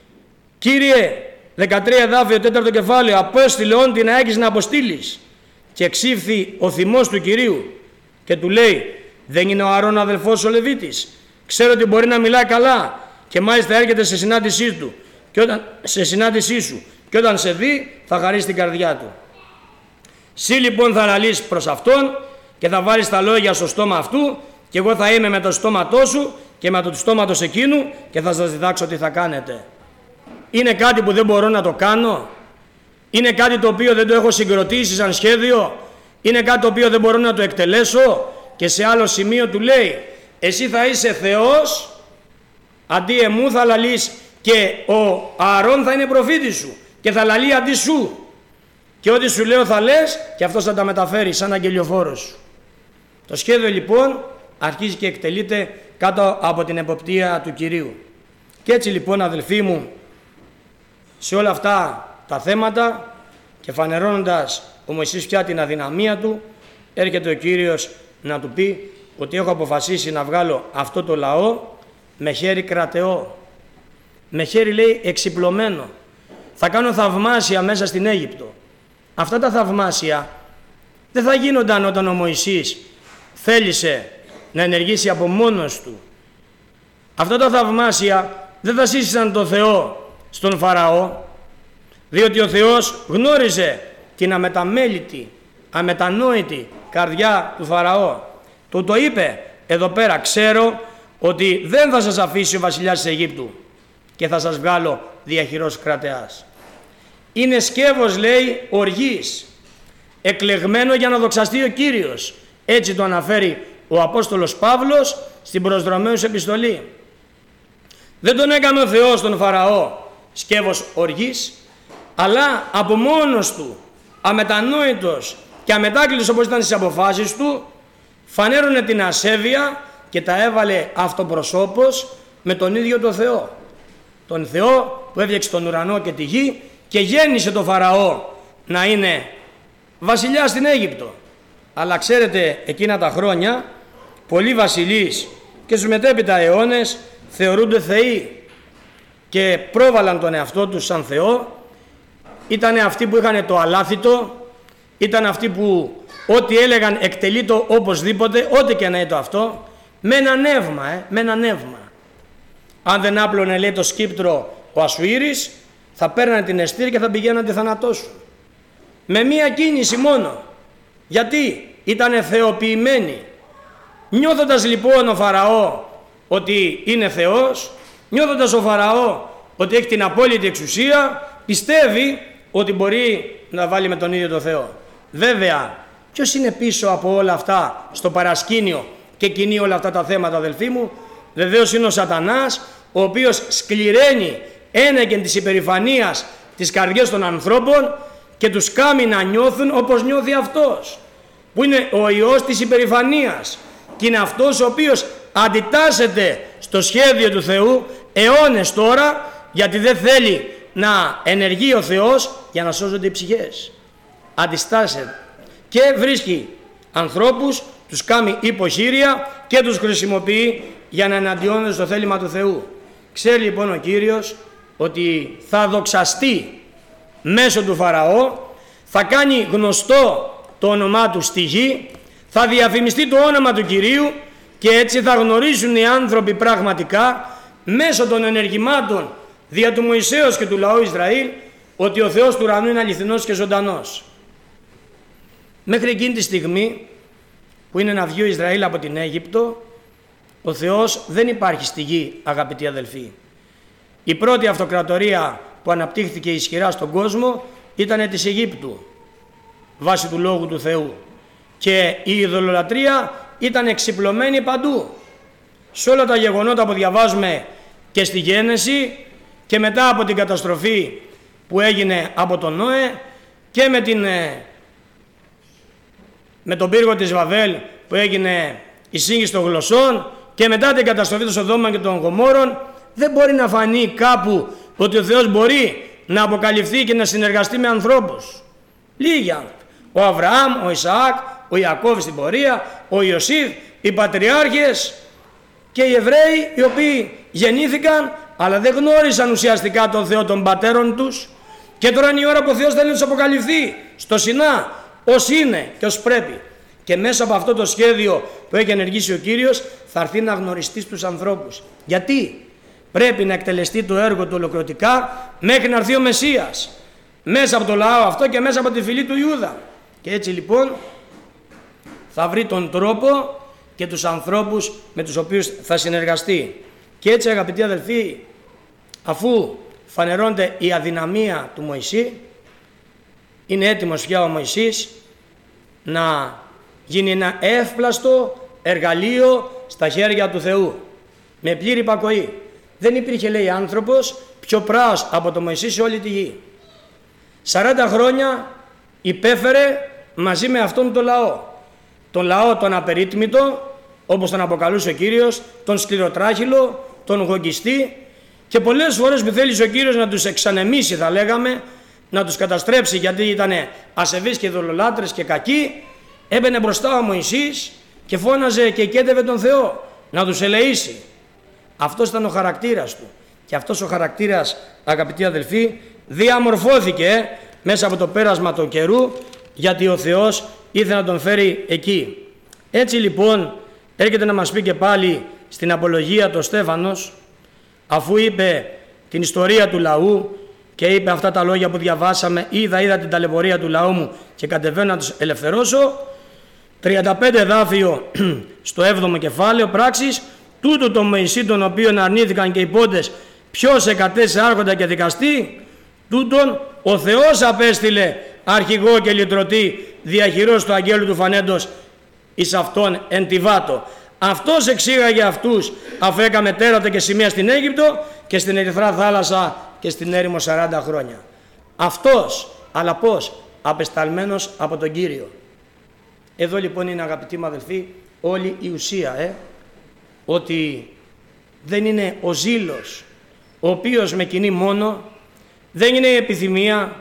Speaker 1: Κύριε, δεκατρία εδάφιο, τέταρτο κεφάλαιο, απόστειλε όν τι να έχεις να αποστείλεις. Και εξήφθη ο θυμός του Κυρίου και του λέει, δεν είναι ο Αρών αδελφός ο Λεβίτης? Ξέρω ότι μπορεί να μιλάει καλά και μάλιστα έρχεται σε συνάντησή του και όταν, σε συνάντησή σου, και όταν σε δει θα χαρίσει την καρδιά του. Συ λοιπόν θα αναλύσεις προς αυτόν και θα βάλεις τα λόγια στο στόμα αυτού, και εγώ θα είμαι με το στόματό σου και με το του στόματος εκείνου και θα σας διδάξω τι θα κάνετε. Είναι κάτι που δεν μπορώ να το κάνω? Είναι κάτι το οποίο δεν το έχω συγκροτήσει σαν σχέδιο? Είναι κάτι το οποίο δεν μπορώ να το εκτελέσω? Και σε άλλο σημείο του λέει, εσύ θα είσαι Θεός, αντί εμού θα λαλείς, και ο Ααρών θα είναι προφήτης σου και θα λαλεί αντί σου, και ό,τι σου λέω θα λες και αυτός θα τα μεταφέρει σαν αγγελιοφόρος σου. Το σχέδιο λοιπόν αρχίζει και εκτελείται κάτω από την εποπτεία του Κυρίου. Και έτσι λοιπόν, αδελφοί μου, σε όλα αυτά τα θέματα, και φανερώνοντας ο Μωυσής πια την αδυναμία του, έρχεται ο Κύριος να του πει ότι έχω αποφασίσει να βγάλω αυτό το λαό με χέρι κρατεό, με χέρι, λέει, εξυπλωμένο. Θα κάνω θαυμάσια μέσα στην Αίγυπτο. Αυτά τα θαυμάσια δεν θα γίνονταν όταν ο Μωυσής θέλησε να ενεργήσει από μόνος του. Αυτά τα θαυμάσια δεν θα σύστησαν το Θεό στον Φαραώ, διότι ο Θεός γνώριζε την αμεταμέλητη, αμετανόητη καρδιά του Φαραώ. Του το είπε εδώ πέρα, ξέρω ότι δεν θα σας αφήσει ο βασιλιάς της Αιγύπτου και θα σας βγάλω διαχειρός κρατεάς. Είναι σκεύος, λέει, οργής, εκλεγμένο για να δοξαστεί ο Κύριος. Έτσι το αναφέρει ο Απόστολος Παύλος στην προς Ρωμαίους επιστολή. Δεν τον έκανε ο Θεός τον Φαραώ σκεύος οργής, αλλά από μόνος του, αμετανόητος και αμετάκλητος όπως ήταν στις αποφάσεις του, φανέρωνε την ασέβεια και τα έβαλε αυτοπροσώπως με τον ίδιο τον Θεό. Τον Θεό που έφτιαξε τον ουρανό και τη γη και γέννησε τον Φαραώ να είναι βασιλιάς στην Αίγυπτο. Αλλά ξέρετε, εκείνα τα χρόνια πολλοί βασιλείς και στους μετέπειτα αιώνες θεωρούνται θεοί και πρόβαλαν τον εαυτό τους σαν Θεό. Ήταν αυτοί που είχαν το αλάθητο, ήταν αυτοί που ό,τι έλεγαν εκτελεί το οπωσδήποτε, ό,τι και να είναι το αυτό, με ένα νεύμα, ε, με ένα νεύμα. Αν δεν άπλωνε, λέει, το σκύπτρο ο Ασουήρης, θα παίρνανε την Εστήρ και θα πηγαίναν να τη θανατώσουν. Με μία κίνηση μόνο. Γιατί ήταν θεοποιημένοι. Νιώθοντας λοιπόν ο Φαραώ ότι είναι Θεός, νιώθοντας ο Φαραώ ότι έχει την απόλυτη εξουσία, πιστεύει ότι μπορεί να βάλει με τον ίδιο το Θεό. Βέβαια, ποιος είναι πίσω από όλα αυτά στο παρασκήνιο και κινεί όλα αυτά τα θέματα, αδελφοί μου? Βεβαίως είναι ο Σατανάς, ο οποίος σκληραίνει ένεκεν της υπερηφανίας τις καρδιές των ανθρώπων και τους κάνει να νιώθουν όπως νιώθει αυτός, που είναι ο ιός της υπερηφανίας, και είναι αυτός ο οποίος αντιτάσσεται στο σχέδιο του Θεού αιώνες τώρα, γιατί δεν θέλει να ενεργεί ο Θεός για να σώζονται οι ψυχές. Αντιστάσσεται και βρίσκει ανθρώπους, τους κάνει υποχείρια και τους χρησιμοποιεί για να εναντιώνονται στο θέλημα του Θεού. Ξέρει λοιπόν ο Κύριος ότι θα δοξαστεί μέσω του Φαραώ, θα κάνει γνωστό το όνομά του στη γη, θα διαφημιστεί το όνομα του Κυρίου και έτσι θα γνωρίζουν οι άνθρωποι πραγματικά μέσω των ενεργημάτων δια του Μωυσέως και του λαού Ισραήλ ότι ο Θεός του ουρανού είναι αληθινός και ζωντανός. Μέχρι εκείνη τη στιγμή που είναι να βγει ο Ισραήλ από την Αίγυπτο, ο Θεός δεν υπάρχει στη γη, αγαπητοί αδελφοί. Η πρώτη αυτοκρατορία που αναπτύχθηκε ισχυρά στον κόσμο ήταν της Αιγύπτου, βάσει του Λόγου του Θεού. Και η ειδωλολατρία ήταν εξυπλωμένη παντού. Σε όλα τα γεγονότα που διαβάζουμε και στη Γένεση και μετά από την καταστροφή που έγινε από τον Νόε και με, την, με τον πύργο της Βαβέλ που έγινε η σύγχυση των γλωσσών και μετά την καταστροφή των Σοδόμων και των Γομόρων, δεν μπορεί να φανεί κάπου ότι ο Θεός μπορεί να αποκαλυφθεί και να συνεργαστεί με ανθρώπους. Λίγοι άνθρωποι. Ο Αβραάμ, ο Ισαάκ, ο Ιακώβ στην πορεία, ο Ιωσήφ, οι πατριάρχες και οι Εβραίοι οι οποίοι γεννήθηκαν αλλά δεν γνώρισαν ουσιαστικά τον Θεό των πατέρων τους, και τώρα είναι η ώρα που ο Θεός θέλει να τους αποκαλυφθεί στο Σινά ως είναι και ως πρέπει, και μέσα από αυτό το σχέδιο που έχει ενεργήσει ο Κύριος θα έρθει να γνωριστεί στους ανθρώπους. Γιατί πρέπει να εκτελεστεί το έργο του ολοκληρωτικά μέχρι να έρθει ο Μεσσίας μέσα από το λαό αυτό και μέσα από τη φυλή του Ιούδα. Και έτσι λοιπόν θα βρει τον τρόπο και τους ανθρώπους με τους οποίους θα συνεργαστεί. Και έτσι, αγαπητοί αδελφοί, αφού φανερώνται η αδυναμία του Μωυσή, είναι έτοιμος πια ο Μωυσής να γίνει ένα εύπλαστο εργαλείο στα χέρια του Θεού με πλήρη υπακοή. Δεν υπήρχε, λέει, άνθρωπος πιο πράος από το Μωυσή σε όλη τη γη. σαράντα χρόνια υπέφερε μαζί με αυτόν τον λαό. Τον λαό τον απερίτμητο, όπως τον αποκαλούσε ο Κύριος, τον σκληροτράχυλο, τον γογγιστή, και πολλές φορές που θέλησε ο Κύριος να τους εξανεμίσει, θα λέγαμε, να τους καταστρέψει γιατί ήταν ασεβείς και ειδωλολάτρες και κακοί, έμπαινε μπροστά ο Μωυσής και φώναζε και κέντευε τον Θεό να τους ελεήσει. Αυτός ήταν ο χαρακτήρας του, και αυτός ο χαρακτήρας, αγαπητοί αδελφοί, διαμορφώθηκε μέσα από το πέρασμα του καιρού, γιατί ο Θεός ήθελε να τον φέρει εκεί. Έτσι λοιπόν έρχεται να μας πει και πάλι στην απολογία το Στέφανος, αφού είπε την ιστορία του λαού και είπε αυτά τα λόγια που διαβάσαμε: είδα, είδα την ταλαιπωρία του λαού μου και κατεβαίνω να τους ελευθερώσω. τριάντα πέντε εδάφιο στο έβδομο κεφάλαιο, πράξεις, τούτο το Μωυσή τον οποίον αρνήθηκαν και οι πόντες, ποιος εκατέστησε άρχοντα και δικαστή, τούτον ο Θεός απέστειλε αρχηγό και λυτρωτή διαχειρός του αγγέλου του φανέντος εις αυτόν εν τη βάτο. Αυτός εξήγαγε αυτούς αφού έκαμε τέρατα και σημεία στην Αίγυπτο και στην Ερυθρά θάλασσα και στην έρημο σαράντα χρόνια. Αυτός, αλλά πώς? Απεσταλμένος από τον Κύριο. Εδώ λοιπόν είναι, αγαπητοί μου αδελφοί, όλη η ουσία, ε? ότι δεν είναι ο ζήλος ο οποίος με κινεί μόνο, δεν είναι η επιθυμία.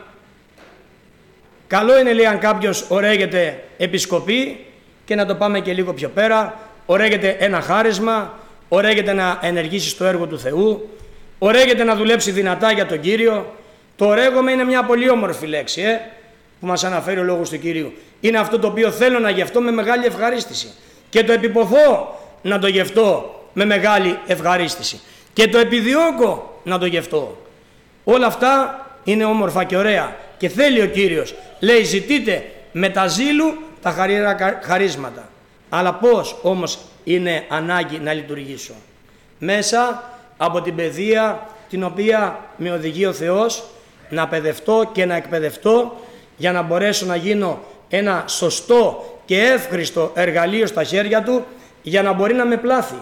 Speaker 1: Καλό είναι, λέει, αν κάποιος ωραίγεται επισκοπή, και να το πάμε και λίγο πιο πέρα, ωραίγεται ένα χάρισμα, ωραίγεται να ενεργήσει στο έργο του Θεού, ωραίγεται να δουλέψει δυνατά για τον Κύριο. Το ωραίγομαι είναι μια πολύ όμορφη λέξη, ε, που μας αναφέρει ο Λόγος του Κυρίου. Είναι αυτό το οποίο θέλω να γευτώ με μεγάλη ευχαρίστηση και το επιποθώ να το γευτώ με μεγάλη ευχαρίστηση και το επιδιώκω να το γευτώ. Όλα αυτά είναι όμορφα και ωραία και θέλει ο Κύριος. Λέει ζητείτε με τα ζήλου τα χαρίρα χαρίσματα. Αλλά πώς όμως είναι ανάγκη να λειτουργήσω? Μέσα από την παιδεία την οποία με οδηγεί ο Θεός να παιδευτώ και να εκπαιδευτώ για να μπορέσω να γίνω ένα σωστό και εύχριστο εργαλείο στα χέρια Του για να μπορεί να με πλάθει.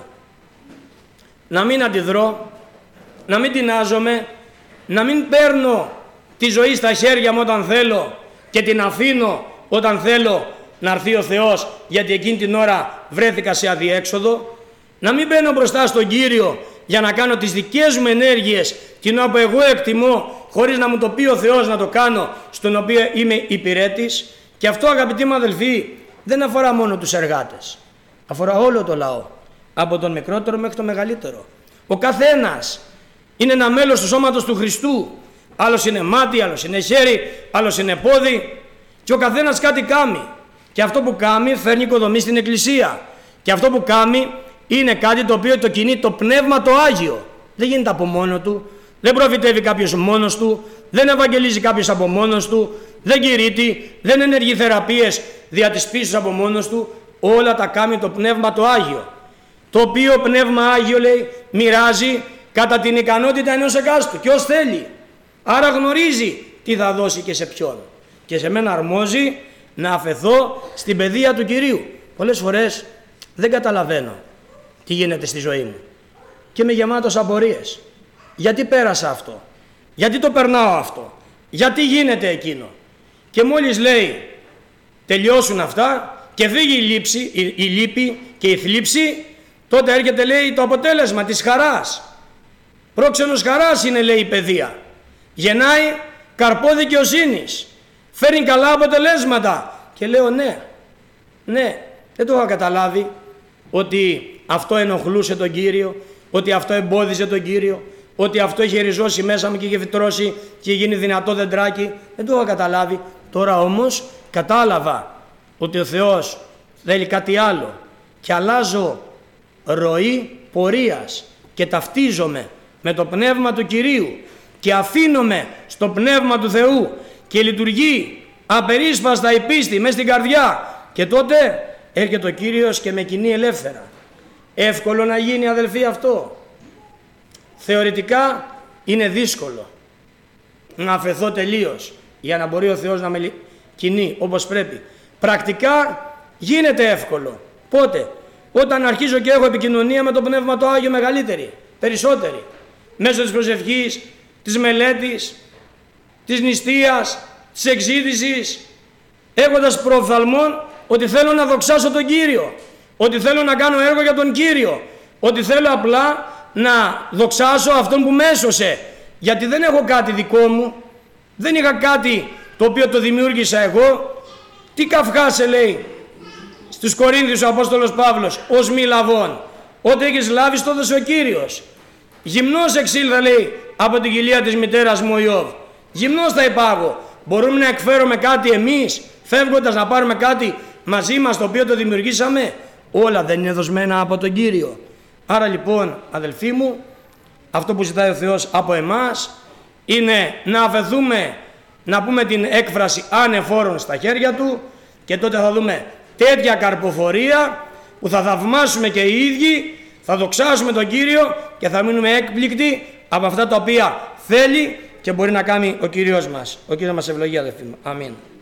Speaker 1: Να μην αντιδρώ, να μην τεινάζομαι, να μην παίρνω τη ζωή στα χέρια μου όταν θέλω και την αφήνω όταν θέλω να έρθει ο Θεός, γιατί εκείνη την ώρα βρέθηκα σε αδιέξοδο. Να μην μπαίνω μπροστά στον Κύριο για να κάνω τις δικές μου ενέργειες, την οποία εγώ εκτιμώ, χωρίς να μου το πει ο Θεός να το κάνω, στον οποίο είμαι υπηρέτης. Και αυτό, αγαπητοί μου αδελφοί, δεν αφορά μόνο τους εργάτες. Αφορά όλο το λαό, από τον μικρότερο μέχρι τον μεγαλύτερο. Ο καθένας είναι ένα μέλος του σώματος του Χριστού. Άλλος είναι μάτι, άλλος είναι χέρι, άλλος είναι πόδι. Και ο καθένας κάτι κάνει. Και αυτό που κάνει φέρνει οικοδομή στην Εκκλησία. Και αυτό που κάνει είναι κάτι το οποίο το κινεί το Πνεύμα το Άγιο. Δεν γίνεται από μόνο του. Δεν προφητεύει κάποιος μόνος του. Δεν ευαγγελίζει κάποιος από μόνος του. Δεν κηρύττει. Δεν ενεργεί θεραπείες δια της πίσης από μόνος του. Όλα τα κάνει το Πνεύμα το Άγιο. Το οποίο Πνεύμα Άγιο, λέει, μοιράζει κατά την ικανότητα ενός εκάστου και ως θέλει. Άρα γνωρίζει τι θα δώσει και σε ποιον. Και σε μένα αρμόζει να αφεθώ στην παιδεία του Κυρίου. Πολλές φορές δεν καταλαβαίνω τι γίνεται στη ζωή μου και είμαι γεμάτος απορίες. Γιατί πέρασα αυτό? Γιατί το περνάω αυτό? Γιατί γίνεται εκείνο? Και μόλις λέει τελειώσουν αυτά και φύγει η, λήψη, η, η λύπη και η θλίψη, τότε έρχεται, λέει, το αποτέλεσμα της χαράς. Πρόξενος χαράς είναι, λέει, η παιδεία. Γεννάει καρπό δικαιοσύνης. Φέρνει καλά αποτελέσματα. Και λέω ναι, ναι, δεν το είχα καταλάβει ότι αυτό ενοχλούσε τον Κύριο, ότι αυτό εμπόδιζε τον Κύριο, ότι αυτό είχε ριζώσει μέσα μου και είχε φυτρώσει και είχε γίνει δυνατό δεντράκι. Δεν το είχα καταλάβει. Τώρα όμως κατάλαβα ότι ο Θεός θέλει κάτι άλλο και αλλάζω ροή πορείας και ταυτίζομαι με το Πνεύμα του Κυρίου και αφήνομαι στο Πνεύμα του Θεού και λειτουργεί απερίσπαστα η πίστη μες στην καρδιά, και τότε έρχεται ο Κύριος και με κινεί ελεύθερα. Εύκολο να γίνει, αδελφοί, αυτό? Θεωρητικά είναι δύσκολο να αφαιθώ τελείως για να μπορεί ο Θεός να με κινεί όπως πρέπει. Πρακτικά γίνεται εύκολο. Πότε? Όταν αρχίζω και έχω επικοινωνία με το Πνεύμα το Άγιο μεγαλύτερη, περισσότερη, μέσω της προσευχής, της μελέτης, της νηστείας, της εξείδησης, έχοντας προφθαλμόν ότι θέλω να δοξάσω τον Κύριο, ότι θέλω να κάνω έργο για τον Κύριο, ότι θέλω απλά να δοξάσω αυτόν που με έσωσε, γιατί δεν έχω κάτι δικό μου, δεν είχα κάτι το οποίο το δημιούργησα εγώ. Τι καυχάσαι, λέει στους Κορίνθιους ο Απόστολος Παύλος, ως μη λαβών, ό,τι έχεις λάβει το έδωσε ο Κύριος. Γυμνός εξήλθα, λέει, από την κοιλία της μητέρας μου ο Ιώβ. Γυμνός θα υπάγω. Μπορούμε να εκφέρουμε κάτι εμείς, φεύγοντας να πάρουμε κάτι μαζί μας το οποίο το δημιουργήσαμε? Όλα δεν είναι δοσμένα από τον Κύριο. Άρα λοιπόν, αδελφοί μου, αυτό που ζητάει ο Θεός από εμάς είναι να αφαιθούμε, να πούμε την έκφραση ανεφόρων στα χέρια Του, και τότε θα δούμε τέτοια καρποφορία που θα θαυμάσουμε και οι ίδιοι, θα δοξάσουμε τον Κύριο και θα μείνουμε έκπληκτοι από αυτά τα οποία θέλει και μπορεί να κάνει ο Κύριος μας. Ο Κύριος μας ευλογεί, αδελφοί μου. Αμήν.